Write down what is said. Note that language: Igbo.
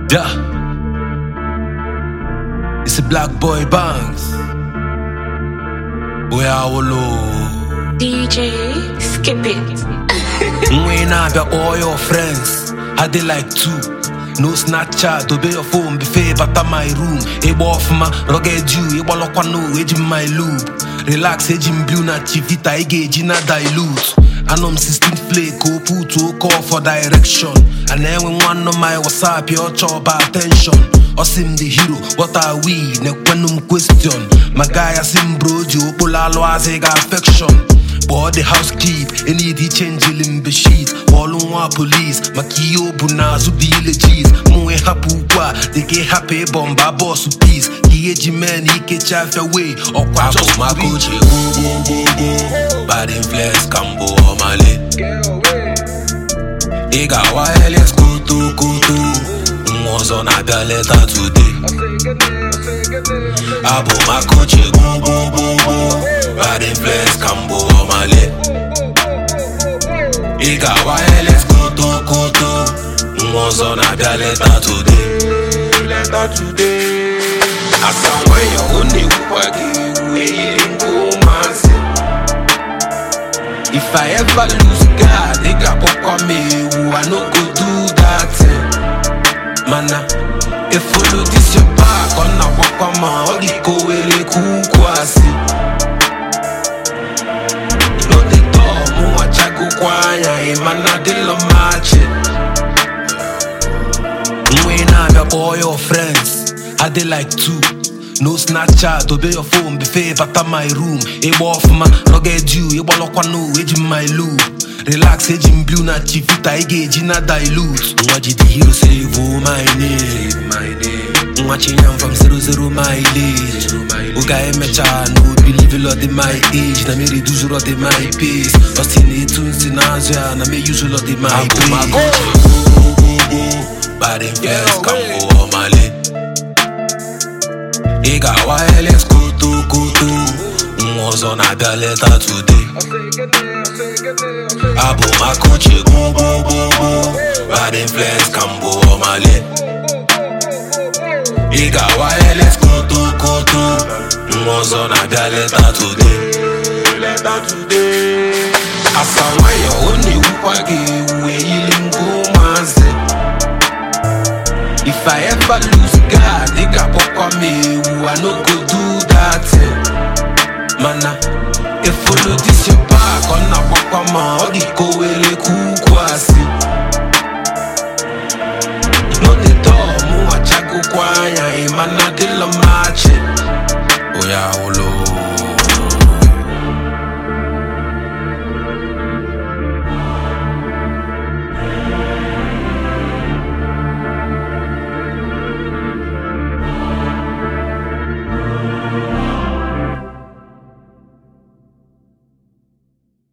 Yeah, it's a black boy bangs. We are all DJ, skip it. We now be all your friends. I they like two. No Snapchat, obey your phone, buffet bata my room. Ebo off my rugged you, ebo lokwano, age my lube. Relax, age in blue na chivita, ege na dilute. Anom 16 flake, go put to call for direction. And then when one on my WhatsApp, your chop attention. Us him the hero, what are we? Nekwenum question. My guy asim brojo, polalo as a affection. But the house keep, any the change in the sheet. All on police, Makio Bunazu be legit. Moe hapu kwa, they get happy bomba boss peace. He man, he get chaff away. Or quapo Makochi, bad influence, Cambo or Mali. Ega wireless, go to. Was on a letter today. Abo Makochi, bad influence, Cambo or Mali. Ega wireless, go to. Was on a letter today. Asa when you only wagi, if I ever lose God, they got pop on me. I no go do that thing. Mana, if follow this your back, on a walk on my all the go ele kukwasi. No the door, mo chago kwanya, mana de lo match. We now be all your friends. I they like two. No Snapchat, obey your phone, buffet bata my room. Ebo off my rugged you, ebo lokwano, age my lube. Relax, age in blue na chivita, ege na dilute. Mwaji the hero save my name. Mwachi yam from 00 mileage. Uga emecha, no believe a lot in my age. Na me reduce a lot in my pace. Ostine tunes in Asia, na me use a lot in my pace. Bad influence, Cambo or Mali. Ega wireless, go to. Was on a letter today. Abo Makochi, bad influence, Cambo or Mali. Ega wireless, go to. Was on a letter today. Asa when you only wagi, we lingo manze. If I ever lose God, they got pop on me. I no go do that thing. Mana, if follow this your back, on a pop on my all the go ele kukwasi. No the door, mo chago kwanya, mana de lo match.